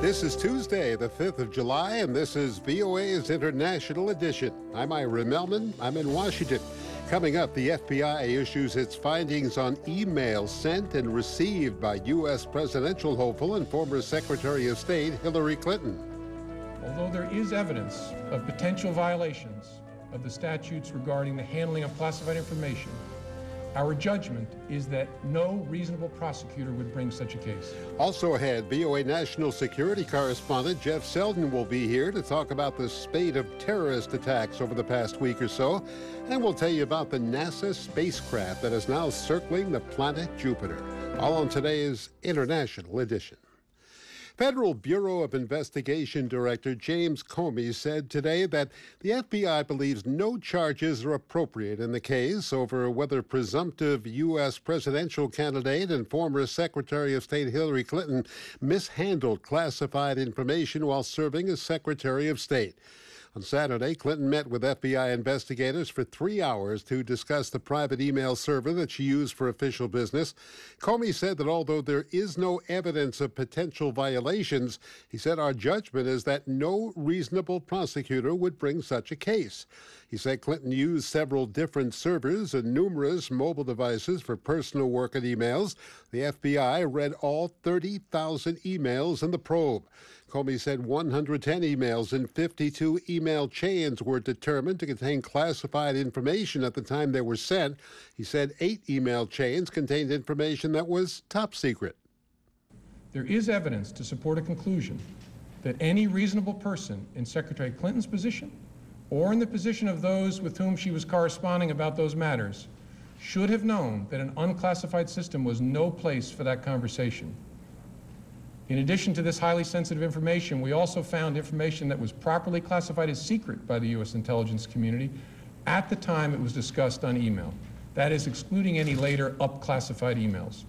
This is Tuesday, the 5th of July, and this is VOA's International Edition. I'm Ira Melman. I'm in Washington. Coming up, the FBI issues its findings on emails sent and received by U.S. presidential hopeful and former Secretary of State Hillary Clinton. Although there is evidence of potential violations of the statutes regarding the handling of classified information, our judgment is that no reasonable prosecutor would bring such a case. Also ahead, VOA national security correspondent Jeff Selden will be here to talk about the spate of terrorist attacks over the past week or so. And we'll tell you about the NASA spacecraft that is now circling the planet Jupiter. All on today's International Edition. Federal Bureau of Investigation Director James Comey said today that the FBI believes no charges are appropriate in the case over whether presumptive U.S. presidential candidate and former Secretary of State Hillary Clinton mishandled classified information while serving as Secretary of State. On Saturday, Clinton met with FBI investigators for 3 hours to discuss the private email server that she used for official business. Comey said that although there is no evidence of potential violations, he said our judgment is that no reasonable prosecutor would bring such a case. He said Clinton used several different servers and numerous mobile devices for personal work and emails. The FBI read all 30,000 emails in the probe. Comey said 110 emails and 52 email chains were determined to contain classified information at the time they were sent. He said 8 email chains contained information that was top secret. There is evidence to support a conclusion that any reasonable person in Secretary Clinton's position or in the position of those with whom she was corresponding about those matters should have known that an unclassified system was no place for that conversation. In addition to this highly sensitive information, we also found information that was properly classified as secret by the U.S. intelligence community at the time it was discussed on email. That is, excluding any later up-classified emails.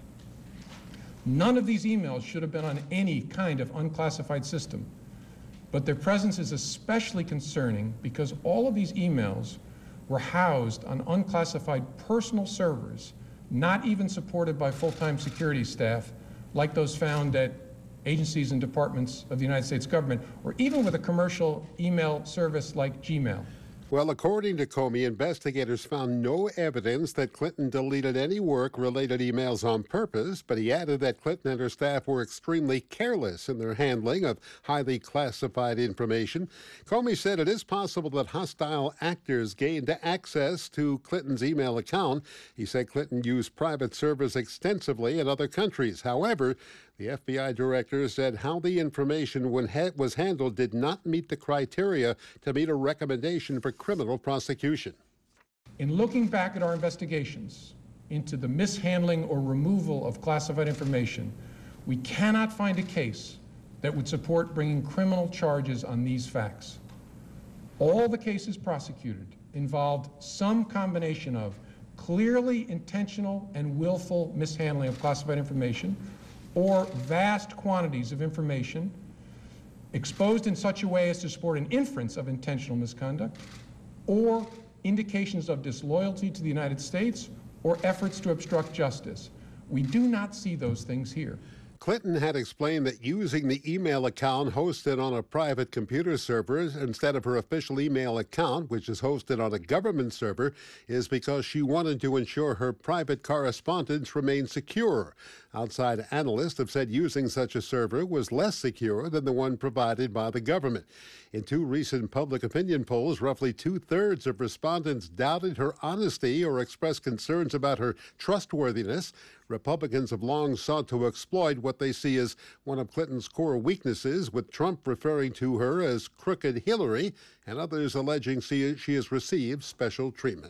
None of these emails should have been on any kind of unclassified system, but their presence is especially concerning because all of these emails were housed on unclassified personal servers, not even supported by full-time security staff like those found at agencies and departments of the United States government, or even with a commercial email service like Gmail. Well, according to Comey, investigators found no evidence that Clinton deleted any work-related emails on purpose, but he added that Clinton and her staff were extremely careless in their handling of highly classified information. Comey said it is possible that hostile actors gained access to Clinton's email account. He said Clinton used private servers extensively in other countries. However, the FBI director said how the information was handled did not meet the criteria to meet a recommendation for criminal prosecution. In looking back at our investigations into the mishandling or removal of classified information, we cannot find a case that would support bringing criminal charges on these facts. All the cases prosecuted involved some combination of clearly intentional and willful mishandling of classified information, or vast quantities of information exposed in such a way as to support an inference of intentional misconduct, or indications of disloyalty to the United States, or efforts to obstruct justice. We do not see those things here. Clinton had explained that using the email account hosted on a private computer server instead of her official email account, which is hosted on a government server, is because she wanted to ensure her private correspondence remained secure. Outside analysts have said using such a server was less secure than the one provided by the government. In 2 recent public opinion polls, roughly 2/3 of respondents doubted her honesty or expressed concerns about her trustworthiness. Republicans have long sought to exploit what they see as one of Clinton's core weaknesses, with Trump referring to her as Crooked Hillary and others alleging she has received special treatment.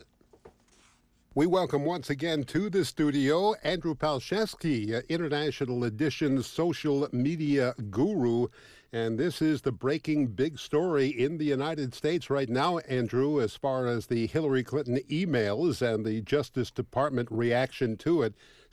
We welcome once again to the studio Andrew Palczewski, International Edition social media guru. And this is the breaking big story in the United States right now, Andrew, as far as the Hillary Clinton emails and the Justice Department reaction to it.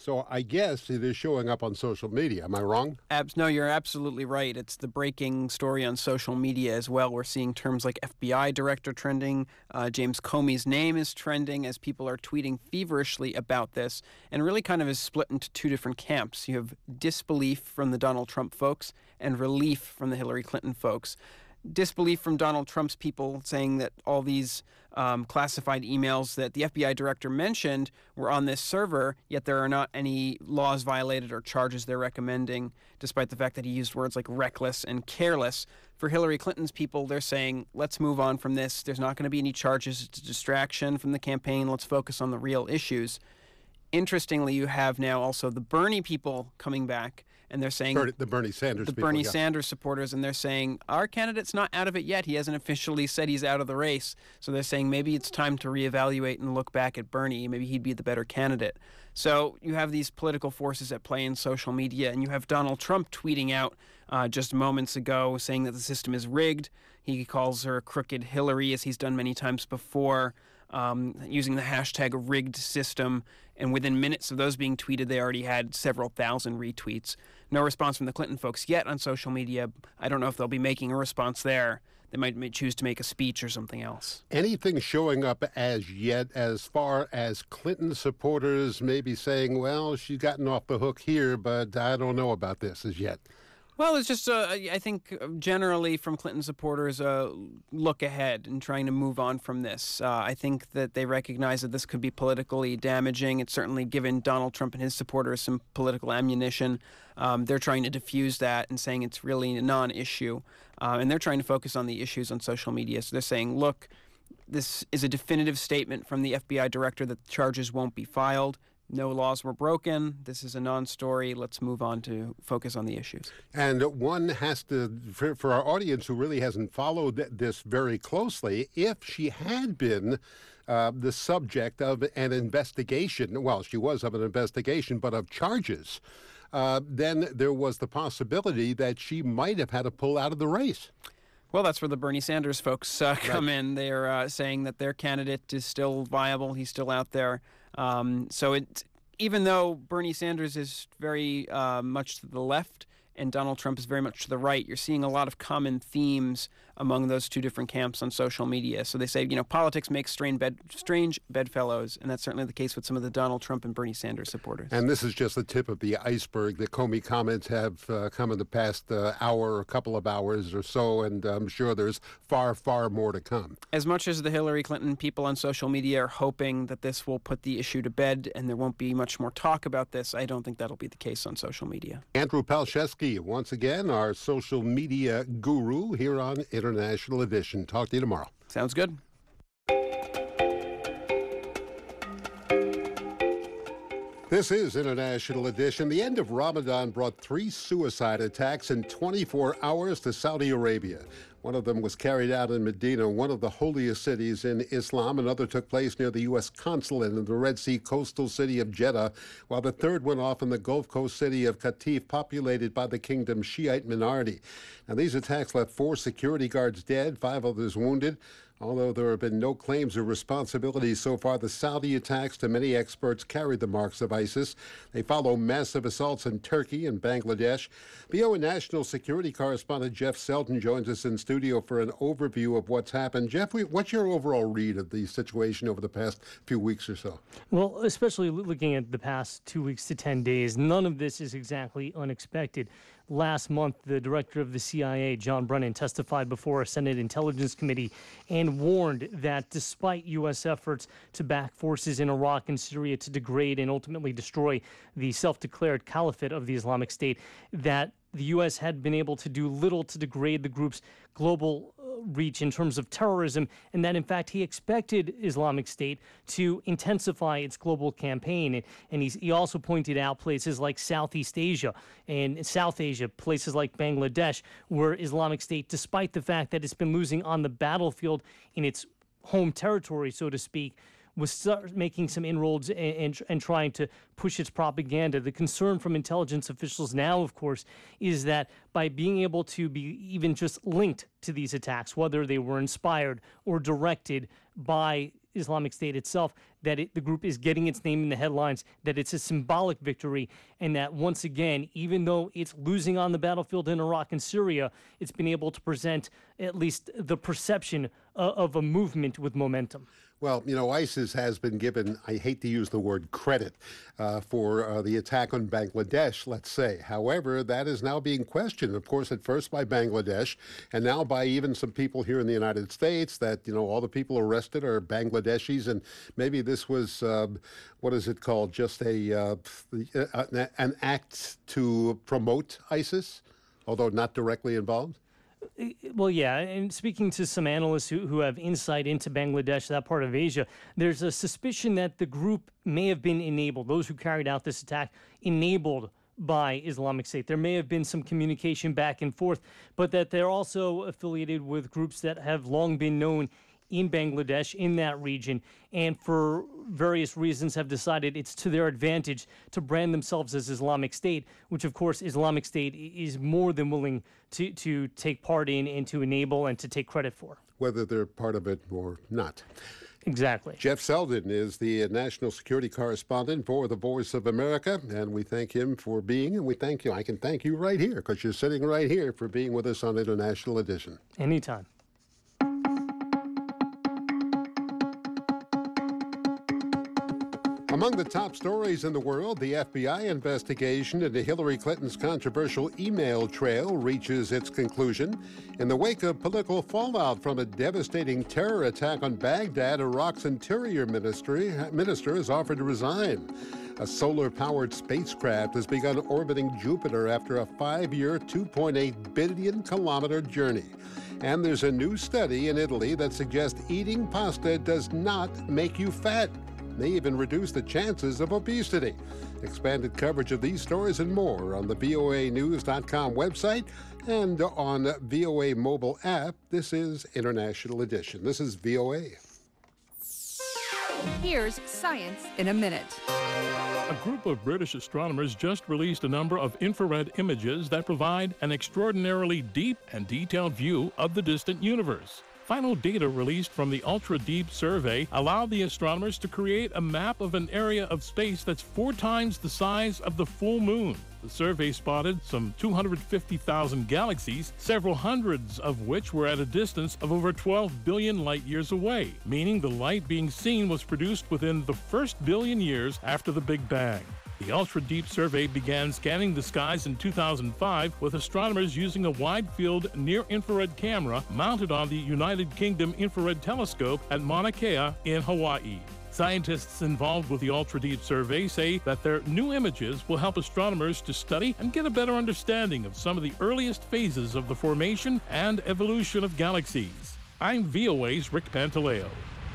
So I guess it is showing up on social media. Am I wrong? No, you're absolutely right. It's the breaking story on social media as well. We're seeing terms like FBI director trending. James Comey's name is trending as people are tweeting feverishly about this, and really kind of is split into two different camps. You have disbelief from the Donald Trump folks and relief from the Hillary Clinton folks. Disbelief from Donald Trump's people, saying that all these classified emails that the FBI director mentioned were on this server, yet there are not any laws violated or charges they're recommending, despite the fact that he used words like reckless and careless. For Hillary Clinton's people, they're saying, let's move on from this. There's not going to be any charges. It's a distraction from the campaign. Let's focus on the real issues. Interestingly, you have now also the Bernie people coming back, and they're saying the Bernie Sanders people, Bernie Sanders supporters, and they're saying our candidate's not out of it yet. He hasn't officially said he's out of the race. So they're saying maybe it's time to reevaluate and look back at Bernie. Maybe he'd be the better candidate. So you have these political forces at play in social media, and you have Donald Trump tweeting out just moments ago saying that the system is rigged. He calls her crooked Hillary, as he's done many times before, using the hashtag rigged system. And within minutes of those being tweeted, they already had several thousand retweets. No response from the Clinton folks yet on social media. I don't know if they'll be making a response there. They might choose to make a speech or something else. Anything showing up as yet as far as Clinton supporters maybe saying, well, she's gotten off the hook here, but I don't know about this as yet? Well, it's just, I think, generally from Clinton supporters, look ahead and trying to move on from this. I think that they recognize that this could be politically damaging. It's certainly given Donald Trump and his supporters some political ammunition. They're trying to diffuse that and saying it's really a non-issue. And they're trying to focus on the issues on social media. So they're saying, look, this is a definitive statement from the FBI director that charges won't be filed. No laws were broken. This is a non-story. Let's move on to focus on the issues. And one has to, for our audience who really hasn't followed this very closely, if she had been the subject of an investigation, well, she was of an investigation, but of charges, then there was the possibility that she might have had to pull out of the race. Well, that's where the Bernie Sanders folks come in. They're saying that their candidate is still viable. He's still out there. So even though Bernie Sanders is very much to the left and Donald Trump is very much to the right, you're seeing a lot of common themes among those two different camps on social media. So they say, politics makes strange bedfellows, and that's certainly the case with some of the Donald Trump and Bernie Sanders supporters. And this is just the tip of the iceberg. The Comey comments have come in the past hour, a couple of hours or so, and I'm sure there's far, far more to come. As much as the Hillary Clinton people on social media are hoping that this will put the issue to bed and there won't be much more talk about this, I don't think that'll be the case on social media. Andrew Palczewski, once again, our social media guru here on International Edition. Talk to you tomorrow. Sounds good. This is International Edition. The end of Ramadan brought 3 suicide attacks in 24 hours to Saudi Arabia. One of them was carried out in Medina, one of the holiest cities in Islam. Another took place near the U.S. consulate in the Red Sea coastal city of Jeddah, while the third went off in the Gulf Coast city of Qatif, populated by the kingdom's Shiite minority. Now, these attacks left 4 security guards dead, 5 others wounded. Although there have been no claims of responsibility so far, the Saudi attacks, to many experts, carried the marks of ISIS. They follow massive assaults in Turkey and Bangladesh. VOA national security correspondent Jeff Selden joins us in studio for an overview of what's happened. Jeff, what's your overall read of the situation over the past few weeks or so? Well, especially looking at the past 2 weeks to 10 days, none of this is exactly unexpected. Last month, the director of the CIA, John Brennan, testified before a Senate Intelligence Committee and warned that despite U.S. efforts to back forces in Iraq and Syria to degrade and ultimately destroy the self-declared caliphate of the Islamic State, that the U.S. had been able to do little to degrade the group's global reach in terms of terrorism, and that, in fact, he expected Islamic State to intensify its global campaign. And he also pointed out places like Southeast Asia and South Asia, places like Bangladesh, where Islamic State, despite the fact that it's been losing on the battlefield in its home territory, so to speak, was making some inroads and trying to push its propaganda. The concern from intelligence officials now, of course, is that by being able to be even just linked to these attacks, whether they were inspired or directed by Islamic State itself, that the group is getting its name in the headlines, that it's a symbolic victory, and that once again, even though it's losing on the battlefield in Iraq and Syria, it's been able to present at least the perception of a movement with momentum. Well, you know, ISIS has been given, I hate to use the word credit, for the attack on Bangladesh, let's say. However, that is now being questioned, of course, at first by Bangladesh, and now by even some people here in the United States, that, you know, all the people arrested are Bangladeshis, and maybe this was, what is it called, just an act to promote ISIS, although not directly involved? Well, yeah, and speaking to some analysts who have insight into Bangladesh, that part of Asia, there's a suspicion that the group may have been enabled, those who carried out this attack, enabled by Islamic State. There may have been some communication back and forth, but that they're also affiliated with groups that have long been known in Bangladesh, in that region, and for various reasons have decided it's to their advantage to brand themselves as Islamic State, which of course Islamic State is more than willing to take part in and to enable and to take credit for. Whether they're part of it or not. Exactly. Jeff Selden is the national security correspondent for the Voice of America, and we thank him for being, and we thank you. I can thank you right here because you're sitting right here for being with us on International Edition. Anytime. Among the top stories in the world, the FBI investigation into Hillary Clinton's controversial email trail reaches its conclusion. In the wake of political fallout from a devastating terror attack on Baghdad, Iraq's interior minister has offered to resign. A solar-powered spacecraft has begun orbiting Jupiter after a 5-year, 2.8 billion-kilometer journey. And there's a new study in Italy that suggests eating pasta does not make you fat. May even reduce the chances of obesity. Expanded coverage of these stories and more on the voanews.com website and on VOA mobile app. This is International Edition. This is VOA. Here's Science in a Minute. A group of British astronomers just released a number of infrared images that provide an extraordinarily deep and detailed view of the distant universe. Final data released from the Ultra Deep Survey allowed the astronomers to create a map of an area of space that's 4 times the size of the full moon. The survey spotted some 250,000 galaxies, several hundreds of which were at a distance of over 12 billion light years away, meaning the light being seen was produced within the first billion years after the Big Bang. The Ultra Deep Survey began scanning the skies in 2005 with astronomers using a wide-field near-infrared camera mounted on the United Kingdom Infrared Telescope at Mauna Kea in Hawaii. Scientists involved with the Ultra Deep Survey say that their new images will help astronomers to study and get a better understanding of some of the earliest phases of the formation and evolution of galaxies. I'm VOA's Rick Pantaleo.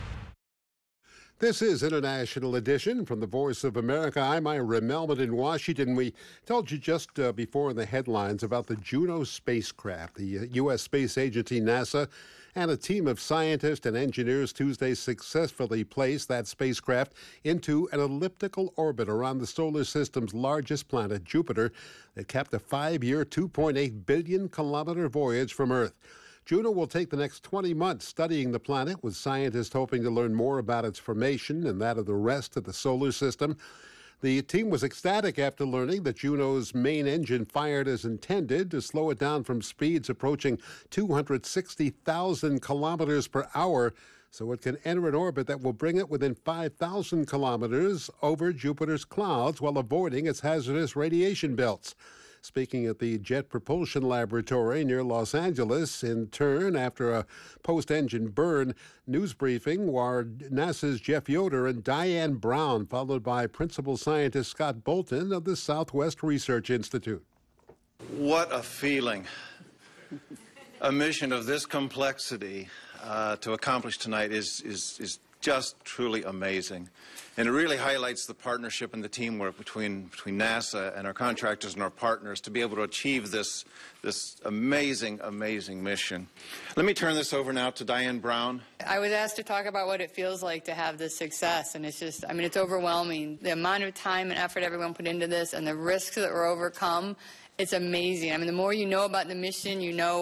This is International Edition from the Voice of America. I'm Ira Melman in Washington. We told you just before in the headlines about the Juno spacecraft. The U.S. Space Agency, NASA, and a team of scientists and engineers Tuesday successfully placed that spacecraft into an elliptical orbit around the solar system's largest planet, Jupiter. It capped a 5-year, 2.8 billion-kilometer voyage from Earth. Juno will take the next 20 months studying the planet, with scientists hoping to learn more about its formation and that of the rest of the solar system. The team was ecstatic after learning that Juno's main engine fired as intended to slow it down from speeds approaching 260,000 kilometers per hour, so it can enter an orbit that will bring it within 5,000 kilometers over Jupiter's clouds while avoiding its hazardous radiation belts. Speaking at the Jet Propulsion Laboratory near Los Angeles, in turn, after a post-engine burn, news briefing were NASA's Jeff Yoder and Diane Brown, followed by Principal Scientist Scott Bolton of the Southwest Research Institute. What a feeling. A mission of this complexity to accomplish tonight is just truly amazing. And it really highlights the partnership and the teamwork between NASA and our contractors and our partners to be able to achieve this amazing, amazing mission. Let me turn this over now to Diane Brown. I was asked to talk about what it feels like to have this success, and it's just, I mean, it's overwhelming. The amount of time and effort everyone put into this and the risks that were overcome, it's amazing. I mean, the more you know about the mission, you know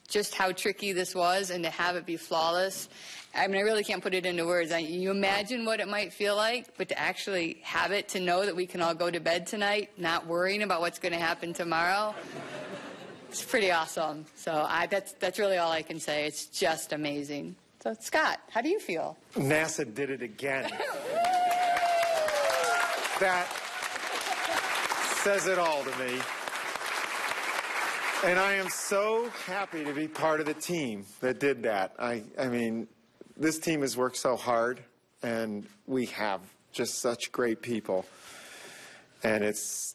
just how tricky this was and to have it be flawless. I mean, I really can't put it into words. You imagine what it might feel like, but to actually have it, to know that we can all go to bed tonight not worrying about what's going to happen tomorrow, it's pretty awesome. So that's really all I can say. It's just amazing. So, Scott, how do you feel? NASA did it again. That says it all to me. And I am so happy to be part of the team that did that. I mean, this team has worked so hard, and we have just such great people. And it's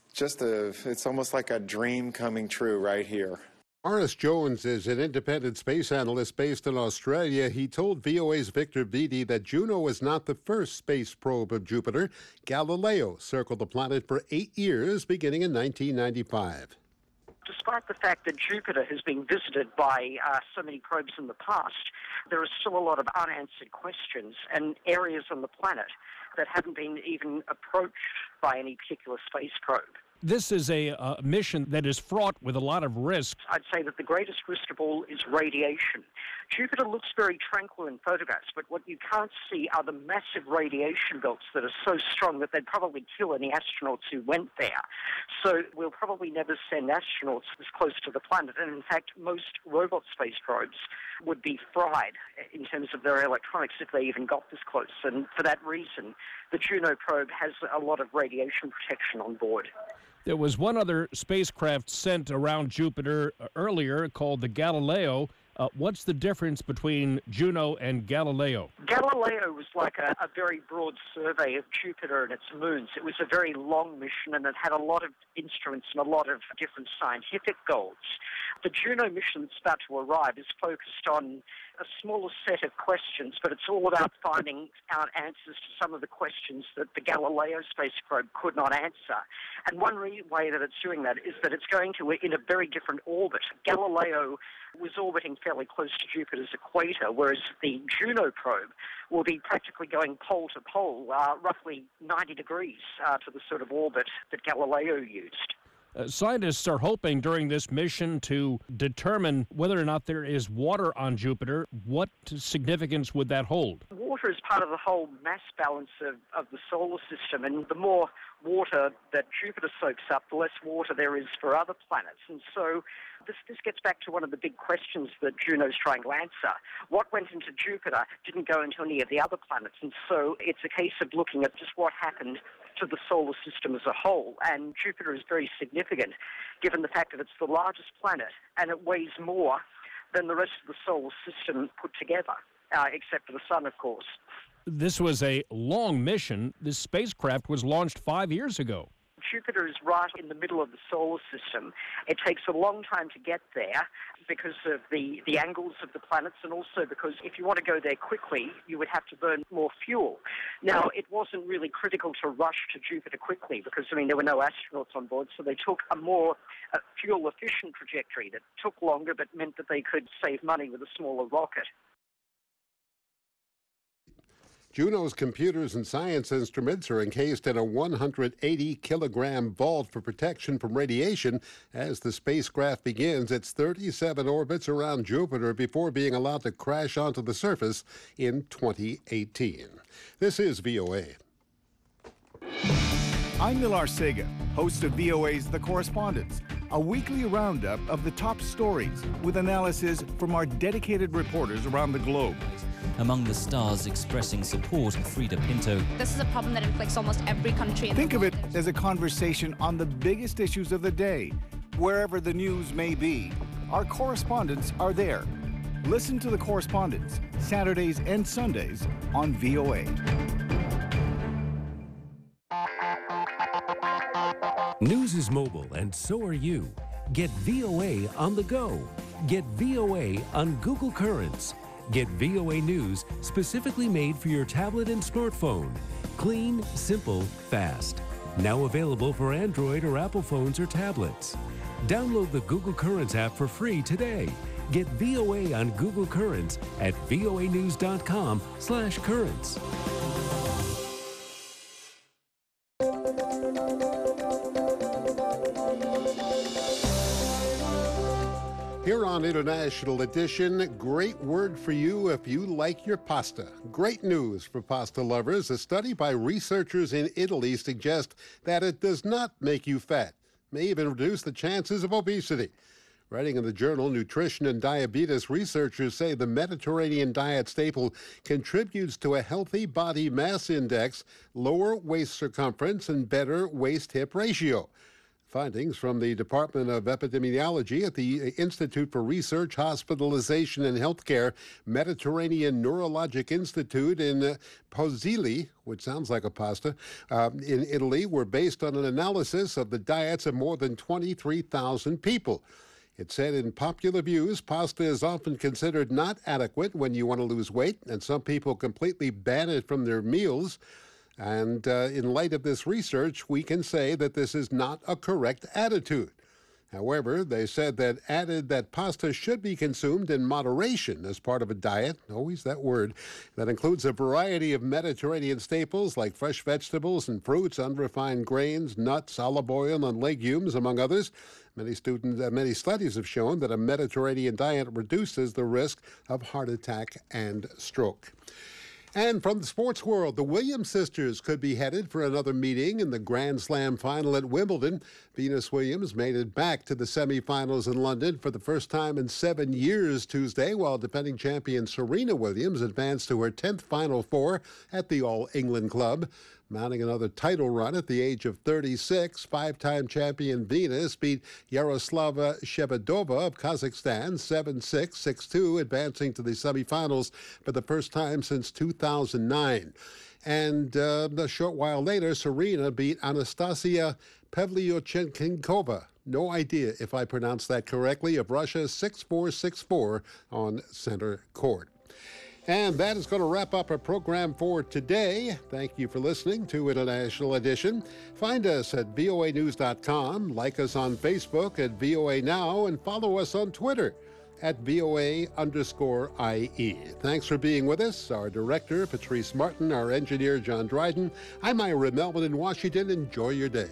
almost like a dream coming true right here. Morris Jones is an independent space analyst based in Australia. He told VOA's Victor Vitti that Juno was not the first space probe of Jupiter. Galileo circled the planet for 8 years, beginning in 1995. Despite the fact that Jupiter has been visited by so many probes in the past, there are still a lot of unanswered questions and areas on the planet that haven't been even approached by any particular space probe. This is a mission that is fraught with a lot of risk. I'd say that the greatest risk of all is radiation. Jupiter looks very tranquil in photographs, but what you can't see are the massive radiation belts that are so strong that they'd probably kill any astronauts who went there. So we'll probably never send astronauts this close to the planet, and in fact, most robot space probes would be fried in terms of their electronics if they even got this close. And for that reason, the Juno probe has a lot of radiation protection on board. There was one other spacecraft sent around Jupiter earlier called the Galileo. What's the difference between Juno and Galileo? Galileo was like a very broad survey of Jupiter and its moons. It was a very long mission, and it had a lot of instruments and a lot of different scientific goals. The Juno mission that's about to arrive is focused on a smaller set of questions, but it's all about finding out answers to some of the questions that the Galileo space probe could not answer. And one way that it's doing that is that it's going to in a very different orbit. Galileo was orbiting fairly close to Jupiter's equator, whereas the Juno probe will be practically going pole to pole, roughly 90 degrees to the sort of orbit that Galileo used. Scientists are hoping during this mission to determine whether or not there is water on Jupiter. What significance would that hold? Water is part of the whole mass balance of the solar system, and the more water that Jupiter soaks up, the less water there is for other planets. And so this gets back to one of the big questions that Juno's trying to answer. What went into Jupiter didn't go into any of the other planets, and so it's a case of looking at just what happened to the solar system as a whole. And Jupiter is very significant, given the fact that it's the largest planet and it weighs more than the rest of the solar system put together, except for the sun, of course. This was a long mission. This spacecraft was launched 5 years ago. Jupiter is right in the middle of the solar system. It takes a long time to get there because of the angles of the planets, and also because if you want to go there quickly, you would have to burn more fuel. Now, it wasn't really critical to rush to Jupiter quickly because, there were no astronauts on board, so they took a more fuel-efficient trajectory that took longer but meant that they could save money with a smaller rocket. Juno's computers and science instruments are encased in a 180-kilogram vault for protection from radiation as the spacecraft begins its 37 orbits around Jupiter before being allowed to crash onto the surface in 2018. This is VOA. I'm Nilar Sega, host of VOA's The Correspondents, a weekly roundup of the top stories with analysis from our dedicated reporters around the globe. Among the stars expressing support, Frida Pinto. This is a problem that inflicts almost every country in the world. Think of it as a conversation on the biggest issues of the day. Wherever the news may be, our correspondents are there. Listen to The Correspondents, Saturdays and Sundays on VOA. News is mobile, and so are you. Get VOA on the go. Get VOA on Google Currents. Get VOA News specifically made for your tablet and smartphone. Clean, simple, fast. Now available for Android or Apple phones or tablets. Download the Google Currents app for free today. Get VOA on Google Currents at voanews.com/currents. Here on International Edition, great word for you if you like your pasta. Great news for pasta lovers. A study by researchers in Italy suggests that it does not make you fat, may even reduce the chances of obesity. Writing in the journal Nutrition and Diabetes, researchers say the Mediterranean diet staple contributes to a healthy body mass index, lower waist circumference, and better waist-hip ratio. Findings from the Department of Epidemiology at the Institute for Research, Hospitalization, and Healthcare Mediterranean Neurologic Institute in Pozzilli, which sounds like a pasta, in Italy, were based on an analysis of the diets of more than 23,000 people. It said in popular views, pasta is often considered not adequate when you want to lose weight, and some people completely ban it from their meals. And in light of this research, we can say that this is not a correct attitude. However, they said that added that pasta should be consumed in moderation as part of a diet, always that word, that includes a variety of Mediterranean staples like fresh vegetables and fruits, unrefined grains, nuts, olive oil, and legumes, among others. Many studies have shown that a Mediterranean diet reduces the risk of heart attack and stroke. And from the sports world, the Williams sisters could be headed for another meeting in the Grand Slam final at Wimbledon. Venus Williams made it back to the semifinals in London for the first time in 7 years Tuesday, while defending champion Serena Williams advanced to her 10th Final Four at the All England Club. Mounting another title run at the age of 36, five-time champion Venus beat Yaroslava Shevadova of Kazakhstan 7-6, 6-2, advancing to the semifinals for the first time since 2009. And a short while later, Serena beat Anastasia Pavlyuchenkova. No idea if I pronounced that correctly, of Russia 6-4, 6-4 on center court. And that is going to wrap up our program for today. Thank you for listening to International Edition. Find us at voanews.com, like us on Facebook at VOA Now, and follow us on Twitter at VOA_IE. Thanks for being with us. Our director, Patrice Martin, our engineer, John Dryden. I'm Ira Melvin in Washington. Enjoy your day.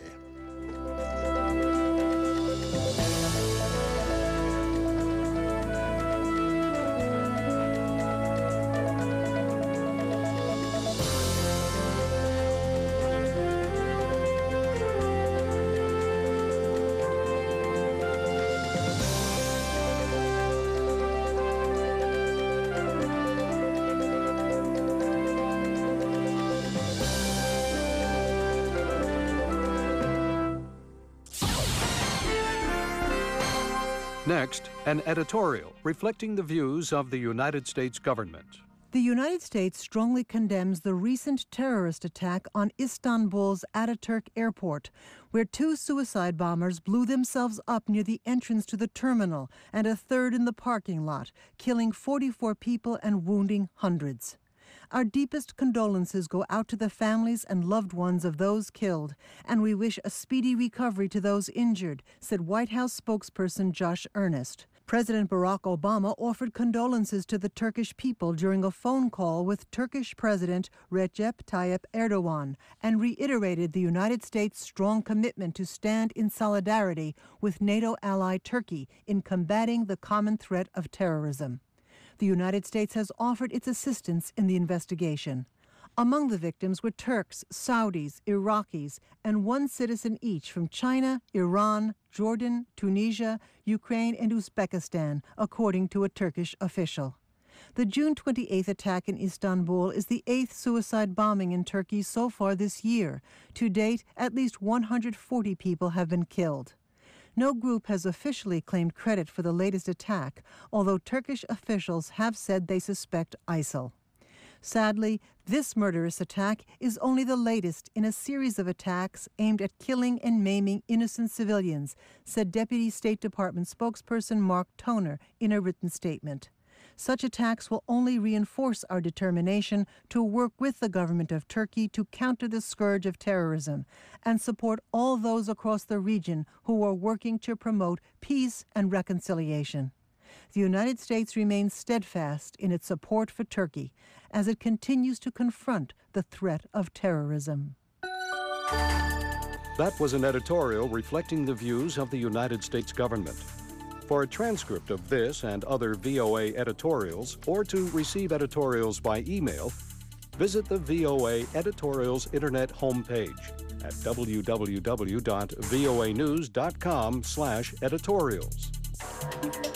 Next, an editorial reflecting the views of the United States government. The United States strongly condemns the recent terrorist attack on Istanbul's Ataturk Airport, where 2 suicide bombers blew themselves up near the entrance to the terminal and a third in the parking lot, killing 44 people and wounding hundreds. Our deepest condolences go out to the families and loved ones of those killed, and we wish a speedy recovery to those injured, said White House spokesperson Josh Earnest. President Barack Obama offered condolences to the Turkish people during a phone call with Turkish President Recep Tayyip Erdogan and reiterated the United States' strong commitment to stand in solidarity with NATO ally Turkey in combating the common threat of terrorism. The United States has offered its assistance in the investigation. Among the victims were Turks, Saudis, Iraqis, and 1 citizen each from China, Iran, Jordan, Tunisia, Ukraine, and Uzbekistan, according to a Turkish official. The June 28th attack in Istanbul is the 8th suicide bombing in Turkey so far this year. To date, at least 140 people have been killed. No group has officially claimed credit for the latest attack, although Turkish officials have said they suspect ISIL. Sadly, this murderous attack is only the latest in a series of attacks aimed at killing and maiming innocent civilians, said Deputy State Department spokesperson Mark Toner in a written statement. Such attacks will only reinforce our determination to work with the government of Turkey to counter the scourge of terrorism and support all those across the region who are working to promote peace and reconciliation. The United States remains steadfast in its support for Turkey as it continues to confront the threat of terrorism. That was an editorial reflecting the views of the United States government. For a transcript of this and other VOA editorials, or to receive editorials by email, visit the VOA Editorials Internet homepage at www.voanews.com/editorials.